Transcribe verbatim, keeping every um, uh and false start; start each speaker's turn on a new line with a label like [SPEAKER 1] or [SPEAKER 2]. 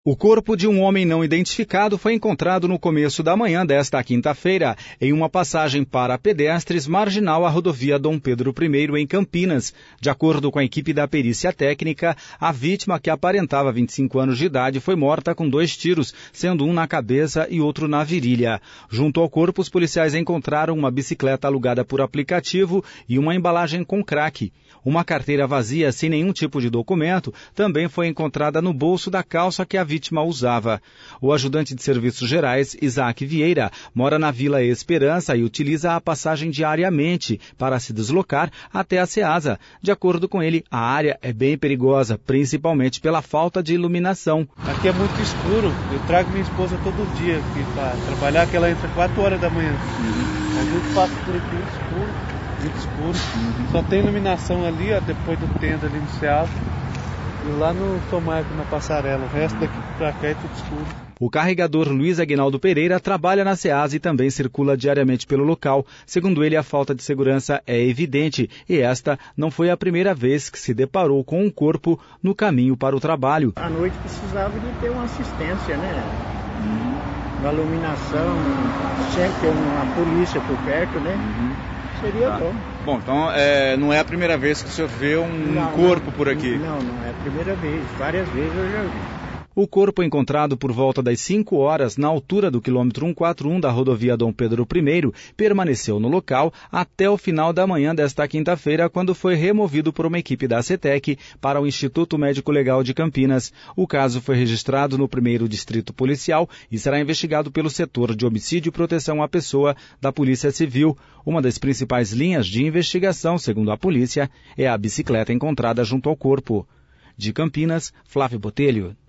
[SPEAKER 1] O corpo de um homem não identificado foi encontrado no começo da manhã desta quinta-feira, em uma passagem para pedestres marginal à rodovia Dom Pedro I, em Campinas. De acordo com a equipe da perícia técnica, a vítima, que aparentava vinte e cinco anos de idade, foi morta com dois tiros, sendo um na cabeça e outro na virilha. Junto ao corpo, os policiais encontraram uma bicicleta alugada por aplicativo e uma embalagem com crack. Uma carteira vazia, sem nenhum tipo de documento, também foi encontrada no bolso da calça que a vítima usava. O ajudante de serviços gerais, Isaac Vieira, mora na Vila Esperança e utiliza a passagem diariamente para se deslocar até a Ceasa. De acordo com ele, a área é bem perigosa, principalmente pela falta de iluminação.
[SPEAKER 2] Aqui é muito escuro. Eu trago minha esposa todo dia aqui para trabalhar, que ela entra quatro horas da manhã. Uhum. A gente passa por aqui escuro. Muito escuro, uhum. Só tem iluminação ali, ó, depois do tenda ali no Ceasa, e lá no Tomaico, na passarela. O resto daqui pra cá é tudo escuro.
[SPEAKER 1] O carregador Luiz Aguinaldo Pereira trabalha na Ceasa e também circula diariamente pelo local. Segundo ele, a falta de segurança é evidente e esta não foi a primeira vez que se deparou com um corpo no caminho para o trabalho.
[SPEAKER 3] À noite precisava de ter uma assistência, né? Uhum. Uma iluminação, sempre uma polícia por perto, né? Uhum. Seria
[SPEAKER 4] tá
[SPEAKER 3] bom.
[SPEAKER 4] Bom, então é, não é a primeira vez que o senhor vê um
[SPEAKER 3] não,
[SPEAKER 4] corpo
[SPEAKER 3] não,
[SPEAKER 4] por aqui?
[SPEAKER 3] Não, não é a primeira vez. Várias vezes eu já vi.
[SPEAKER 1] O corpo, encontrado por volta das cinco horas na altura do quilômetro cento e quarenta e um da rodovia Dom Pedro I, permaneceu no local até o final da manhã desta quinta-feira, quando foi removido por uma equipe da CETEC para o Instituto Médico Legal de Campinas. O caso foi registrado no primeiro Distrito Policial e será investigado pelo setor de homicídio e proteção à pessoa da Polícia Civil. Uma das principais linhas de investigação, segundo a polícia, é a bicicleta encontrada junto ao corpo. De Campinas, Flávio Botelho.